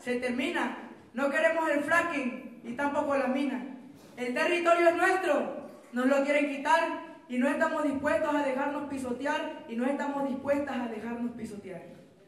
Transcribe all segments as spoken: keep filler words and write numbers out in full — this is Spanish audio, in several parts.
se termina. No queremos el fracking y tampoco la mina. El territorio es nuestro, nos lo quieren quitar y no estamos dispuestos a dejarnos pisotear y no estamos dispuestas a dejarnos pisotear.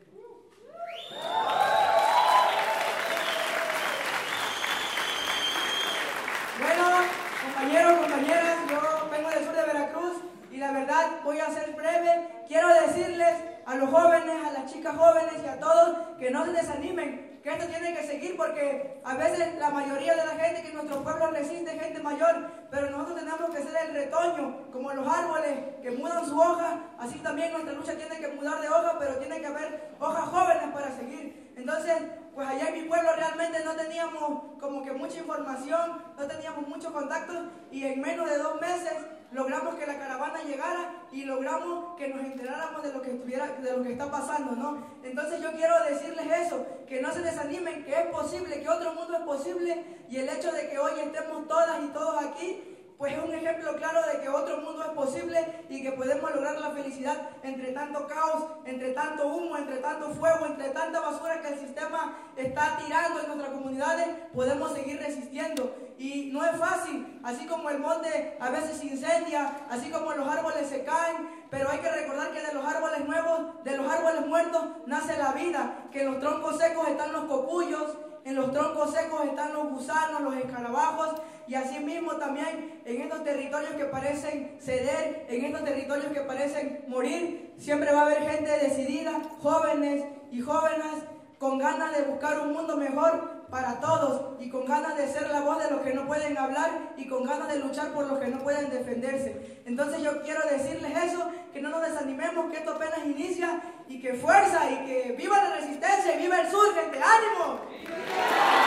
Bueno, compañeros, compañeras, yo vengo del sur de Veracruz y la verdad voy a ser breve. Quiero decirles a los jóvenes, a las chicas jóvenes y a todos que no se desanimen, que esto tiene que seguir porque a veces la mayoría de la gente que en nuestro pueblo resiste, gente mayor, pero nosotros tenemos que ser el retoño, como los árboles que mudan su hoja, así también nuestra lucha tiene que mudar de hoja, pero tiene que haber hojas jóvenes para seguir. Entonces, pues allá en mi pueblo realmente no teníamos como que mucha información, no teníamos muchos contactos y en menos de dos meses logramos que la caravana llegara y logramos que nos enteráramos de lo que estuviera, de lo que está pasando, ¿no? Entonces yo quiero decirles eso, que no se desanimen, que es posible, que otro mundo es posible y el hecho de que hoy estemos todas y todos aquí, pues es un ejemplo claro de que otro mundo es posible y que podemos lograr la felicidad entre tanto caos, entre tanto humo, entre tanto fuego, entre tanta basura que el sistema está tirando en nuestras comunidades, podemos seguir resistiendo. Y no es fácil, así como el monte a veces se incendia, así como los árboles se caen, pero hay que recordar que de los árboles nuevos, de los árboles muertos, nace la vida, que en los troncos secos están los cocuyos, en los troncos secos están los gusanos, los escarabajos, y así mismo también en estos territorios que parecen ceder, en estos territorios que parecen morir, siempre va a haber gente decidida, jóvenes y jóvenes con ganas de buscar un mundo mejor para todos y con ganas de ser la voz de los que no pueden hablar y con ganas de luchar por los que no pueden defenderse. Entonces yo quiero decirles eso, que no nos desanimemos, que esto apenas inicia y que fuerza y que viva la resistencia y viva el sur, gente, ¡ánimo!